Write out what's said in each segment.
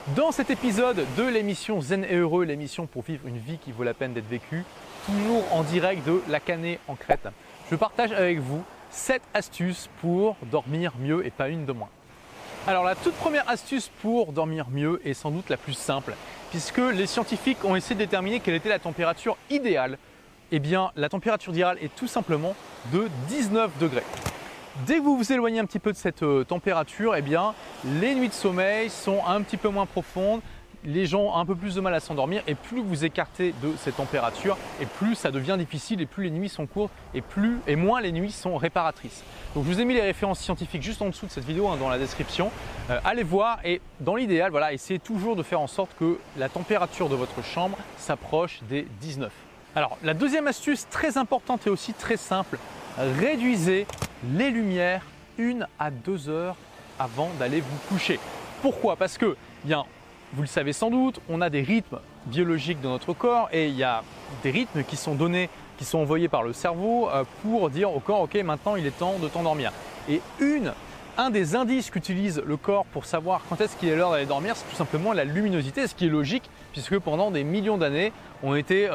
Dans cet épisode de l'émission Zen et Heureux, l'émission pour vivre une vie qui vaut la peine d'être vécue, toujours en direct de La Canée en Crète, je partage avec vous 7 astuces pour dormir mieux et pas une de moins. Alors la toute première astuce pour dormir mieux est sans doute la plus simple, puisque les scientifiques ont essayé de déterminer quelle était la température idéale. Eh bien, la température idéale est tout simplement de 19 degrés. Dès que vous vous éloignez un petit peu de cette température, eh bien, les nuits de sommeil sont un petit peu moins profondes, les gens ont un peu plus de mal à s'endormir et plus vous écartez de cette température et plus ça devient difficile et plus les nuits sont courtes et moins les nuits sont réparatrices. Donc je vous ai mis les références scientifiques juste en dessous de cette vidéo dans la description. Allez voir et dans l'idéal, voilà, essayez toujours de faire en sorte que la température de votre chambre s'approche des 19. Alors la deuxième astuce très importante et aussi très simple, réduisez les lumières 1 à 2 heures avant d'aller vous coucher. Pourquoi? Parce que, bien, vous le savez sans doute, on a des rythmes biologiques dans notre corps et il y a des rythmes qui sont donnés, qui sont envoyés par le cerveau pour dire au corps, ok, maintenant il est temps de t'endormir. Et un des indices qu'utilise le corps pour savoir quand est-ce qu'il est l'heure d'aller dormir, c'est tout simplement la luminosité, ce qui est logique puisque pendant des millions d'années, on était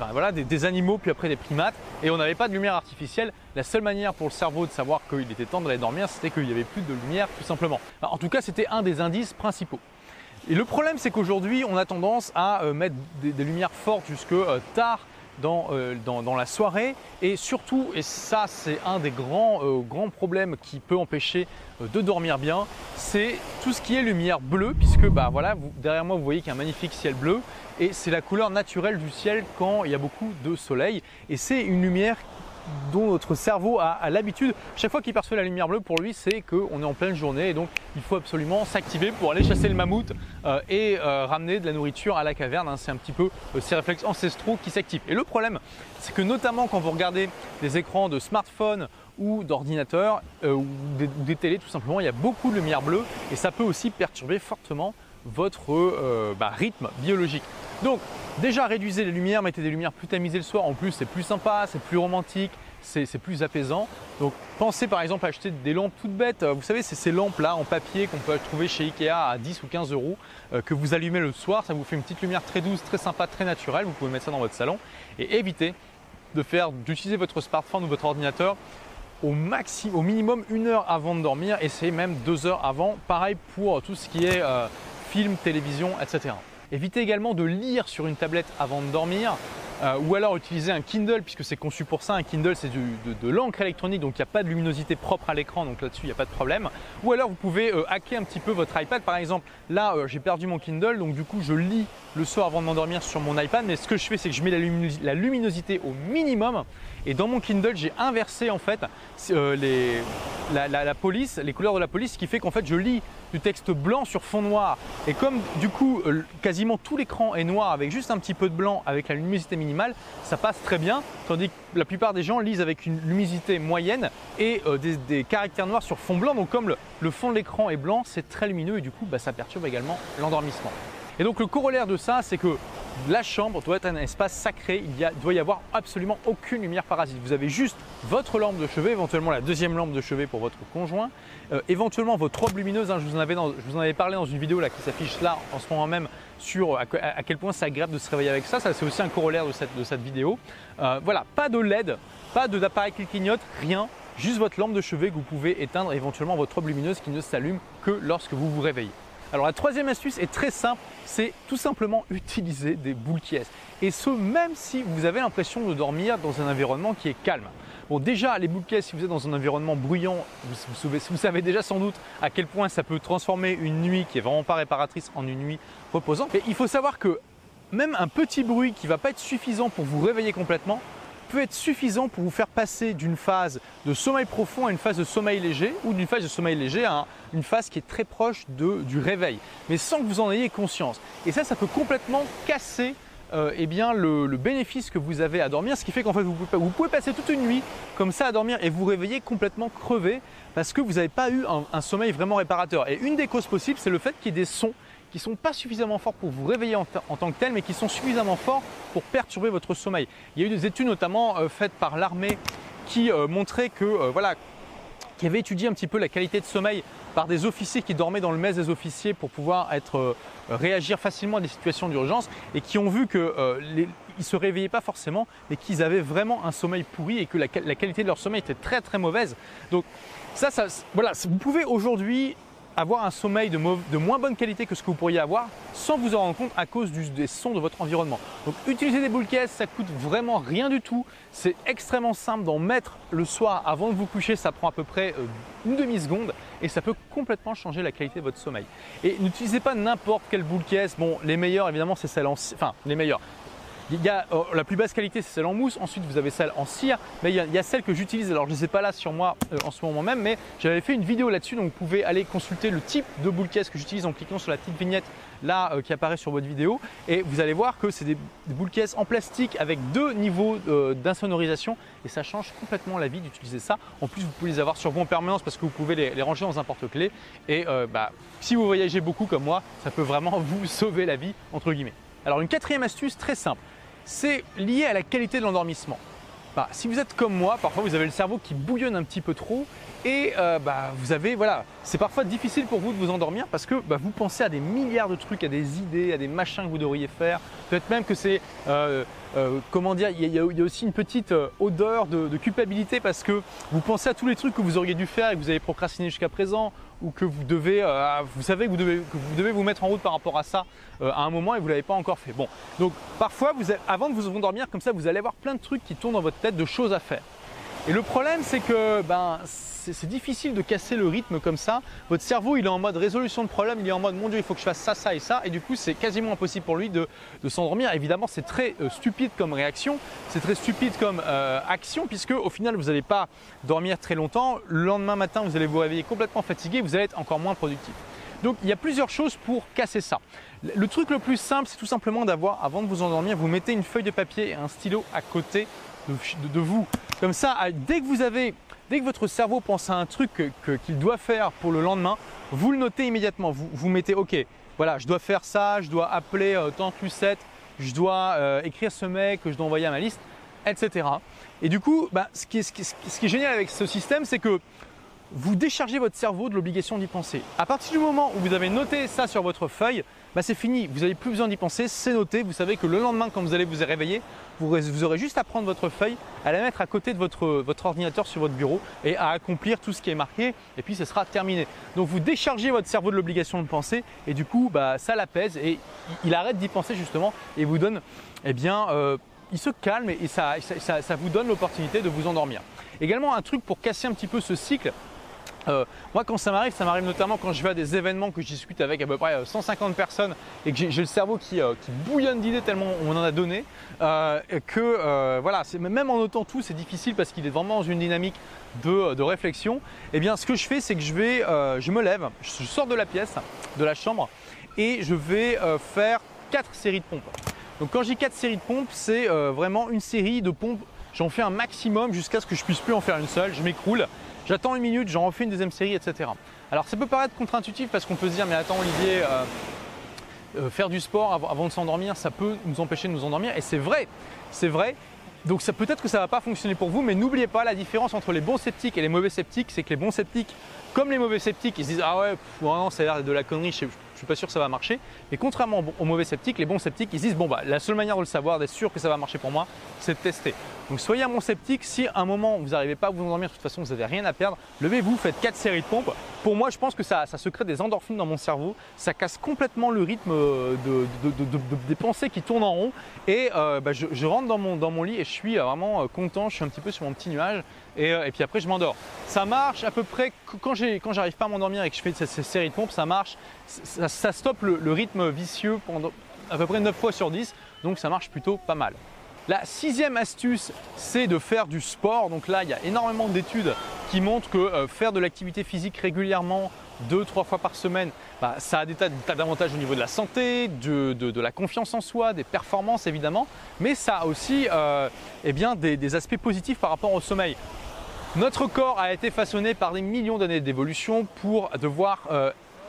des animaux puis après des primates et on n'avait pas de lumière artificielle. La seule manière pour le cerveau de savoir qu'il était temps d'aller dormir, c'était qu'il n'y avait plus de lumière tout simplement. Alors, en tout cas, c'était un des indices principaux. Et le problème, c'est qu'aujourd'hui, on a tendance à mettre des lumières fortes jusque tard dans la soirée et surtout, et ça c'est un des grands problèmes qui peut empêcher de dormir bien, c'est tout ce qui est lumière bleue puisque derrière moi vous voyez qu'il y a un magnifique ciel bleu et c'est la couleur naturelle du ciel quand il y a beaucoup de soleil et c'est une lumière dont notre cerveau a l'habitude, chaque fois qu'il perçoit la lumière bleue, pour lui c'est qu'on est en pleine journée et donc il faut absolument s'activer pour aller chasser le mammouth et ramener de la nourriture à la caverne. C'est un petit peu ces réflexes ancestraux qui s'activent. Et le problème, c'est que notamment quand vous regardez des écrans de smartphone ou d'ordinateur ou des télés tout simplement, il y a beaucoup de lumière bleue et ça peut aussi perturber fortement votre rythme biologique. Donc déjà réduisez les lumières, mettez des lumières plus tamisées le soir, en plus c'est plus sympa, c'est plus romantique, c'est plus apaisant. Donc pensez par exemple à acheter des lampes toutes bêtes, vous savez c'est ces lampes là en papier qu'on peut trouver chez Ikea à 10 ou 15 euros que vous allumez le soir, ça vous fait une petite lumière très douce, très sympa, très naturelle, vous pouvez mettre ça dans votre salon et évitez d'utiliser votre smartphone ou votre ordinateur au minimum 1 heure avant de dormir, essayez même 2 heures avant, pareil pour tout ce qui est film, télévision, etc. Évitez également de lire sur une tablette avant de dormir ou alors utiliser un Kindle puisque c'est conçu pour ça. Un Kindle c'est de l'encre électronique donc il n'y a pas de luminosité propre à l'écran donc là-dessus il n'y a pas de problème. Ou alors vous pouvez hacker un petit peu votre iPad par exemple. Là j'ai perdu mon Kindle donc du coup je lis le soir avant de m'endormir sur mon iPad mais ce que je fais c'est que je mets la luminosité au minimum et dans mon Kindle j'ai inversé en fait la police, les couleurs de la police, ce qui fait qu'en fait je lis du texte blanc sur fond noir et comme du coup quasiment tout l'écran est noir avec juste un petit peu de blanc avec la luminosité minimale, ça passe très bien, tandis que la plupart des gens lisent avec une luminosité moyenne et des caractères noirs sur fond blanc, donc comme le fond de l'écran est blanc, c'est très lumineux et du coup ça perturbe également l'endormissement. Et donc le corollaire de ça, c'est que la chambre doit être un espace sacré, doit y avoir absolument aucune lumière parasite. Vous avez juste votre lampe de chevet, éventuellement la deuxième lampe de chevet pour votre conjoint, éventuellement votre robe lumineuse, je vous en avais parlé dans une vidéo là, qui s'affiche là en ce moment même sur à quel point c'est agréable de se réveiller avec ça, c'est aussi un corollaire de cette vidéo. Voilà, pas de LED, pas d'appareil qui clignote, rien, juste votre lampe de chevet que vous pouvez éteindre, éventuellement votre robe lumineuse qui ne s'allume que lorsque vous vous réveillez. Alors la troisième astuce est très simple, c'est tout simplement utiliser des boules qui est. Et ce même si vous avez l'impression de dormir dans un environnement qui est calme. Bon déjà les boules qui est, si vous êtes dans un environnement bruyant, vous savez déjà sans doute à quel point ça peut transformer une nuit qui est vraiment pas réparatrice en une nuit reposante. Mais il faut savoir que même un petit bruit qui ne va pas être suffisant pour vous réveiller complètement peut être suffisant pour vous faire passer d'une phase de sommeil profond à une phase de sommeil léger ou d'une phase de sommeil léger à une phase qui est très proche du réveil, mais sans que vous en ayez conscience. Et ça peut complètement casser le bénéfice que vous avez à dormir, ce qui fait qu'en fait vous pouvez passer toute une nuit comme ça à dormir et vous réveiller complètement crevé parce que vous n'avez pas eu un sommeil vraiment réparateur. Et une des causes possibles, c'est le fait qu'il y ait des sons qui ne sont pas suffisamment forts pour vous réveiller en tant que tel, mais qui sont suffisamment forts pour perturber votre sommeil. Il y a eu des études notamment faites par l'armée qui montraient que qui avait étudié un petit peu la qualité de sommeil par des officiers qui dormaient dans le mess des officiers pour pouvoir réagir facilement à des situations d'urgence et qui ont vu qu'ils ne se réveillaient pas forcément mais qu'ils avaient vraiment un sommeil pourri et que la qualité de leur sommeil était très très mauvaise. Donc voilà, vous pouvez aujourd'hui avoir un sommeil de moins bonne qualité que ce que vous pourriez avoir sans vous en rendre compte à cause des sons de votre environnement. Donc utiliser des boules caisses, ça coûte vraiment rien du tout. C'est extrêmement simple d'en mettre le soir avant de vous coucher, ça prend à peu près une demi-seconde et ça peut complètement changer la qualité de votre sommeil. Et n'utilisez pas n'importe quelle boule caisse. Bon, les meilleures évidemment c'est celle les meilleures. Il y a la plus basse qualité, c'est celle en mousse. Ensuite, vous avez celle en cire. Mais il y a celle que j'utilise. Alors, je ne les ai pas là sur moi en ce moment même, mais j'avais fait une vidéo là-dessus. Donc, vous pouvez aller consulter le type de boule caisse que j'utilise en cliquant sur la petite vignette là qui apparaît sur votre vidéo. Et vous allez voir que c'est des boules caisse en plastique avec 2 niveaux d'insonorisation. Et ça change complètement la vie d'utiliser ça. En plus, vous pouvez les avoir sur vous en permanence parce que vous pouvez les ranger dans un porte-clés. Et si vous voyagez beaucoup comme moi, ça peut vraiment vous sauver la vie, entre guillemets. Alors, une 4e astuce très simple. C'est lié à la qualité de l'endormissement. Si vous êtes comme moi, parfois vous avez le cerveau qui bouillonne un petit peu trop et c'est parfois difficile pour vous de vous endormir parce que vous pensez à des milliards de trucs, à des idées, à des machins que vous devriez faire. Peut-être même que c'est, il y a aussi une petite odeur de culpabilité parce que vous pensez à tous les trucs que vous auriez dû faire et que vous avez procrastiné jusqu'à présent ou que vous savez que vous devez vous mettre en route par rapport à ça à un moment et vous ne l'avez pas encore fait. Bon, donc parfois, avant de vous endormir comme ça, vous allez avoir plein de trucs qui tournent dans votre tête, de choses à faire. Et le problème, c'est que c'est difficile de casser le rythme comme ça. Votre cerveau, il est en mode résolution de problème, il est en mode mon Dieu, il faut que je fasse ça, ça et ça. Et du coup, c'est quasiment impossible pour lui de s'endormir. Évidemment, c'est très stupide comme réaction, c'est très stupide comme action, puisque au final, vous n'allez pas dormir très longtemps. Le lendemain matin, vous allez vous réveiller complètement fatigué, vous allez être encore moins productif. Donc, il y a plusieurs choses pour casser ça. Le truc le plus simple, c'est tout simplement d'avoir, avant de vous endormir, vous mettez une feuille de papier et un stylo à côté de vous. Comme ça, dès que votre cerveau pense à un truc qu'il doit faire pour le lendemain, vous le notez immédiatement. Vous mettez OK, voilà, je dois faire ça, je dois appeler tant plus 7, je dois écrire ce mec que je dois envoyer à ma liste, etc. Et du coup, ce qui est génial avec ce système, c'est que vous déchargez votre cerveau de l'obligation d'y penser. À partir du moment où vous avez noté ça sur votre feuille, c'est fini, vous n'avez plus besoin d'y penser, c'est noté. Vous savez que le lendemain, quand vous allez vous réveiller, vous aurez juste à prendre votre feuille, à la mettre à côté de votre ordinateur sur votre bureau et à accomplir tout ce qui est marqué et puis ce sera terminé. Donc vous déchargez votre cerveau de l'obligation de penser et du coup ça l'apaise et il arrête d'y penser justement et vous donne, il se calme et ça vous donne l'opportunité de vous endormir. Également un truc pour casser un petit peu ce cycle. Moi quand ça m'arrive notamment quand je vais à des événements que je discute avec à peu près 150 personnes et que j'ai le cerveau qui bouillonne d'idées tellement on en a donné même en notant tout c'est difficile parce qu'il est vraiment dans une dynamique de réflexion. Et bien ce que je fais c'est que je me lève, je sors de la pièce, de la chambre et je vais faire 4 séries de pompes. Donc quand je dis 4 séries de pompes c'est vraiment une série de pompes, j'en fais un maximum jusqu'à ce que je puisse plus en faire une seule, je m'écroule. J'attends une minute, j'en refais une deuxième série, etc. Alors ça peut paraître contre-intuitif parce qu'on peut se dire mais attends Olivier, faire du sport avant de s'endormir, ça peut nous empêcher de nous endormir et c'est vrai. Donc peut-être que ça ne va pas fonctionner pour vous, mais n'oubliez pas la différence entre les bons sceptiques et les mauvais sceptiques, c'est que les bons sceptiques, comme les mauvais sceptiques, ils se disent ah ouais, vraiment ça a l'air de la connerie, je suis pas sûr que ça va marcher. Mais contrairement aux mauvais sceptiques, les bons sceptiques, ils se disent la seule manière de le savoir, d'être sûr que ça va marcher pour moi, c'est de tester. Donc soyez un bon sceptique, si à un moment vous n'arrivez pas à vous endormir, de toute façon vous n'avez rien à perdre, levez-vous, faites 4 séries de pompes. Pour moi, je pense que ça se crée des endorphines dans mon cerveau, ça casse complètement le rythme des pensées qui tournent en rond et je rentre dans mon lit et je suis vraiment content, je suis un petit peu sur mon petit nuage et puis après je m'endors. Ça marche à peu près quand j'arrive pas à m'endormir et que je fais ces séries de pompes, ça marche, ça stoppe le rythme vicieux pendant à peu près 9 fois sur 10, donc ça marche plutôt pas mal. La 6e astuce, c'est de faire du sport. Donc là, il y a énormément d'études qui montrent que faire de l'activité physique régulièrement, 2-3 fois par semaine, ça a des tas d'avantages au niveau de la santé, de la confiance en soi, des performances évidemment, mais ça a aussi des aspects positifs par rapport au sommeil. Notre corps a été façonné par des millions d'années d'évolution pour devoir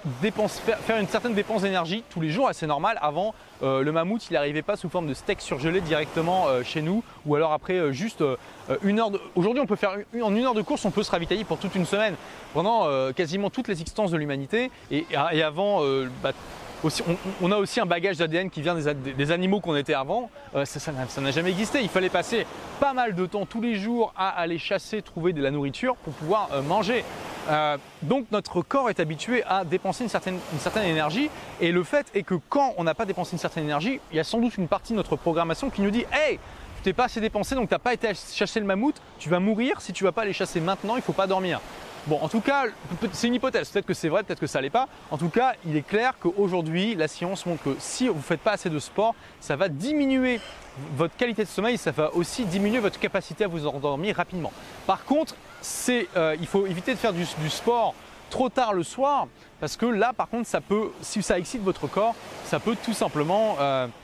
faire une certaine dépense d'énergie tous les jours, c'est normal. Avant, le mammouth, il n'arrivait pas sous forme de steak surgelé directement chez nous, ou alors après juste une heure. Aujourd'hui, on peut faire en une heure de course, on peut se ravitailler pour toute une semaine pendant quasiment toutes les existences de l'humanité. Et avant, aussi, on a aussi un bagage d'ADN qui vient des animaux qu'on était avant. Ça n'a jamais existé. Il fallait passer pas mal de temps tous les jours à aller chasser, trouver de la nourriture pour pouvoir manger. Donc notre corps est habitué à dépenser une certaine énergie, et le fait est que quand on n'a pas dépensé une certaine énergie, il y a sans doute une partie de notre programmation qui nous dit « Hey, tu t'es pas assez dépensé, donc tu n'as pas été chasser le mammouth, tu vas mourir si tu ne vas pas aller chasser maintenant, il ne faut pas dormir ». Bon, en tout cas, c'est une hypothèse, peut-être que c'est vrai, peut-être que ça l'est pas. En tout cas, il est clair qu'aujourd'hui, la science montre que si vous ne faites pas assez de sport, ça va diminuer votre qualité de sommeil, ça va aussi diminuer votre capacité à vous endormir rapidement. Par contre, il faut éviter de faire du sport trop tard le soir, parce que là, par contre, si ça excite votre corps, ça peut tout simplement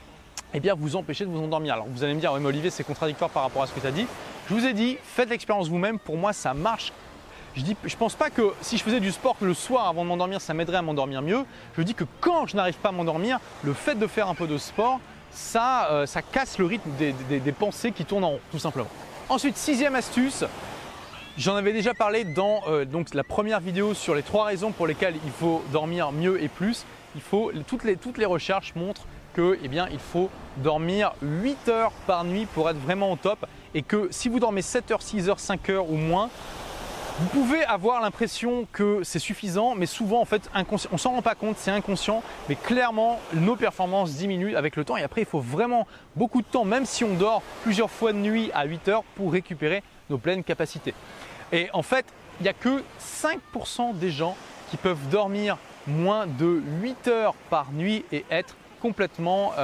vous empêcher de vous endormir. Alors vous allez me dire, ouais, mais Olivier, c'est contradictoire par rapport à ce que tu as dit. Je vous ai dit, faites l'expérience vous-même, pour moi ça marche. Je ne pense pas que si je faisais du sport le soir avant de m'endormir, ça m'aiderait à m'endormir mieux. Je dis que quand je n'arrive pas à m'endormir, le fait de faire un peu de sport, ça casse le rythme des pensées qui tournent en rond, tout simplement. Ensuite, sixième astuce, j'en avais déjà parlé dans donc la première vidéo sur les 3 raisons pour lesquelles il faut dormir mieux et plus. Toutes les recherches montrent que, il faut dormir 8 heures par nuit pour être vraiment au top, et que si vous dormez 7 heures, 6 heures, 5 heures ou moins, vous pouvez avoir l'impression que c'est suffisant, mais souvent en fait on s'en rend pas compte, c'est inconscient, mais clairement nos performances diminuent avec le temps, et après il faut vraiment beaucoup de temps, même si on dort plusieurs fois de nuit à 8 heures, pour récupérer nos pleines capacités. Et en fait, il n'y a que 5% des gens qui peuvent dormir moins de 8 heures par nuit et être complètement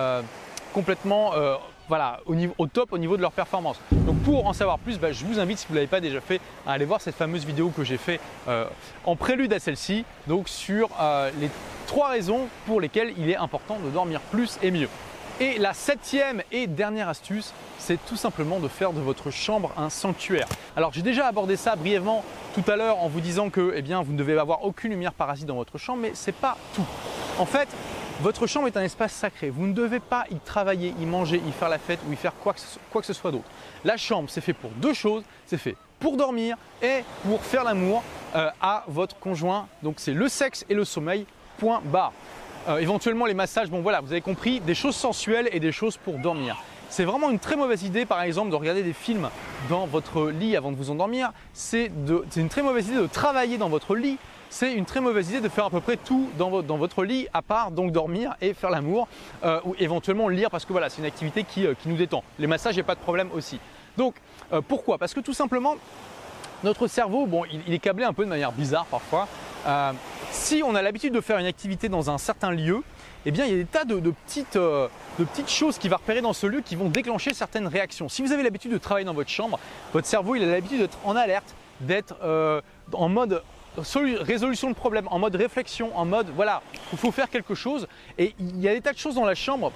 au top au niveau de leur performance. Donc pour en savoir plus, je vous invite, si vous ne l'avez pas déjà fait, à aller voir cette fameuse vidéo que j'ai fait en prélude à celle-ci, donc sur les 3 raisons pour lesquelles il est important de dormir plus et mieux. Et la 7e et dernière astuce, c'est tout simplement de faire de votre chambre un sanctuaire. Alors j'ai déjà abordé ça brièvement tout à l'heure en vous disant que vous ne devez avoir aucune lumière parasite dans votre chambre, mais ce n'est pas tout. En fait, votre chambre est un espace sacré. Vous ne devez pas y travailler, y manger, y faire la fête ou y faire quoi que ce soit d'autre. La chambre, c'est fait pour 2 choses. C'est fait pour dormir et pour faire l'amour à votre conjoint. Donc c'est le sexe et le sommeil, point barre. Éventuellement les massages, bon voilà, vous avez compris, des choses sensuelles et des choses pour dormir. C'est vraiment une très mauvaise idée, par exemple, de regarder des films dans votre lit avant de vous endormir. C'est une très mauvaise idée de travailler dans votre lit. C'est une très mauvaise idée de faire à peu près tout dans votre lit, à part donc dormir et faire l'amour, ou éventuellement lire, parce que voilà, c'est une activité qui nous détend. Les massages, il n'y a pas de problème aussi. Donc pourquoi? Parce que tout simplement, notre cerveau, bon, il est câblé un peu de manière bizarre parfois. Si on a l'habitude de faire une activité dans un certain lieu, il y a des tas de petites choses qu'il va repérer dans ce lieu qui vont déclencher certaines réactions. Si vous avez l'habitude de travailler dans votre chambre, votre cerveau il a l'habitude d'être en alerte, d'être en mode résolution de problème, en mode réflexion, en mode voilà, il faut faire quelque chose. Et il y a des tas de choses dans la chambre,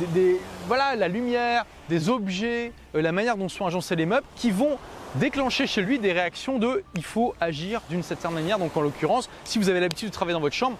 la lumière, des objets, la manière dont sont agencés les meubles qui vont déclencher chez lui des réactions de il faut agir d'une certaine manière. Donc en l'occurrence, si vous avez l'habitude de travailler dans votre chambre,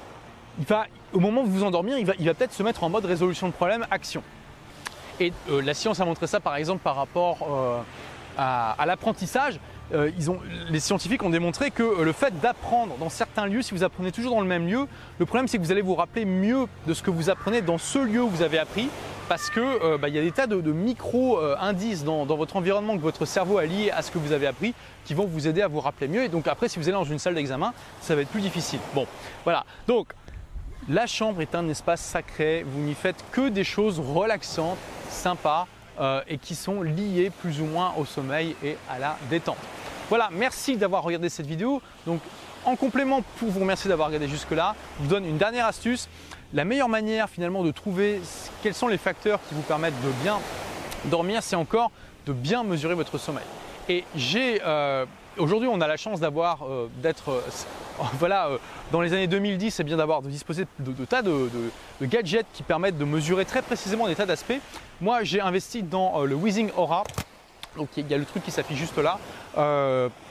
au moment de vous endormir, il va peut-être se mettre en mode résolution de problème, action. Et la science a montré ça par exemple par rapport à l'apprentissage. Les scientifiques ont démontré que le fait d'apprendre dans certains lieux, si vous apprenez toujours dans le même lieu, le problème c'est que vous allez vous rappeler mieux de ce que vous apprenez dans ce lieu où vous avez appris, parce que y a des tas de micro-indices dans votre environnement que votre cerveau a liés à ce que vous avez appris qui vont vous aider à vous rappeler mieux. Et donc après, si vous allez dans une salle d'examen, ça va être plus difficile. Bon, voilà. Donc la chambre est un espace sacré. Vous n'y faites que des choses relaxantes, sympas et qui sont liées plus ou moins au sommeil et à la détente. Voilà, merci d'avoir regardé cette vidéo. Donc en complément, pour vous remercier d'avoir regardé jusque-là, je vous donne une dernière astuce. La meilleure manière finalement de trouver quels sont les facteurs qui vous permettent de bien dormir, c'est encore de bien mesurer votre sommeil. Et aujourd'hui, on a la chance d'être dans les années 2010, de disposer de tas de gadgets qui permettent de mesurer très précisément des tas d'aspects. Moi, j'ai investi dans le Withing Aura. Donc il y a le truc qui s'affiche juste là.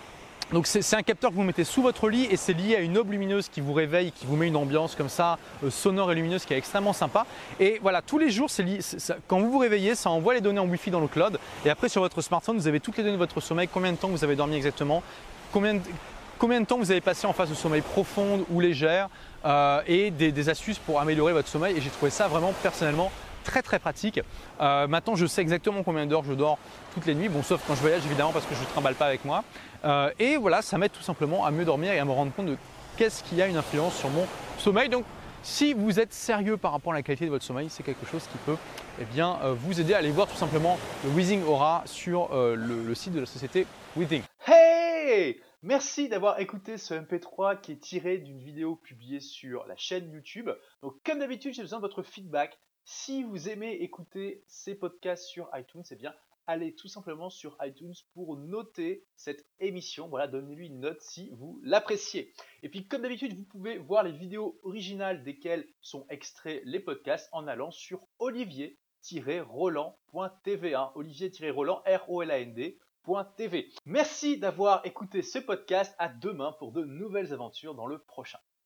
Donc c'est un capteur que vous mettez sous votre lit et c'est lié à une aube lumineuse qui vous réveille, qui vous met une ambiance comme ça, sonore et lumineuse qui est extrêmement sympa. Et voilà, tous les jours, quand vous vous réveillez, ça envoie les données en Wi-Fi dans le cloud. Et après sur votre smartphone, vous avez toutes les données de votre sommeil, combien de temps vous avez dormi exactement, combien de temps vous avez passé en phase de sommeil profonde ou légère et des astuces pour améliorer votre sommeil. Et j'ai trouvé ça vraiment personnellement très pratique. Maintenant, je sais exactement combien d'heures je dors toutes les nuits, bon, sauf quand je voyage évidemment parce que je ne trimballe pas avec moi. Et voilà, ça m'aide tout simplement à mieux dormir et à me rendre compte de qu'est-ce qui a une influence sur mon sommeil. Donc, si vous êtes sérieux par rapport à la qualité de votre sommeil, c'est quelque chose qui peut vous aider à aller voir tout simplement le Withing Aura sur le site de la société Withing. Hey! Merci d'avoir écouté ce MP3 qui est tiré d'une vidéo publiée sur la chaîne YouTube. Donc, comme d'habitude, j'ai besoin de votre feedback. Si vous aimez écouter ces podcasts sur iTunes, eh bien, allez tout simplement sur iTunes pour noter cette émission. Voilà, donnez-lui une note si vous l'appréciez. Et puis, comme d'habitude, vous pouvez voir les vidéos originales desquelles sont extraits les podcasts en allant sur olivier-roland.tv. Olivier-roland, R-O-L-A-N-D.tv. Merci d'avoir écouté ce podcast. À demain pour de nouvelles aventures dans le prochain.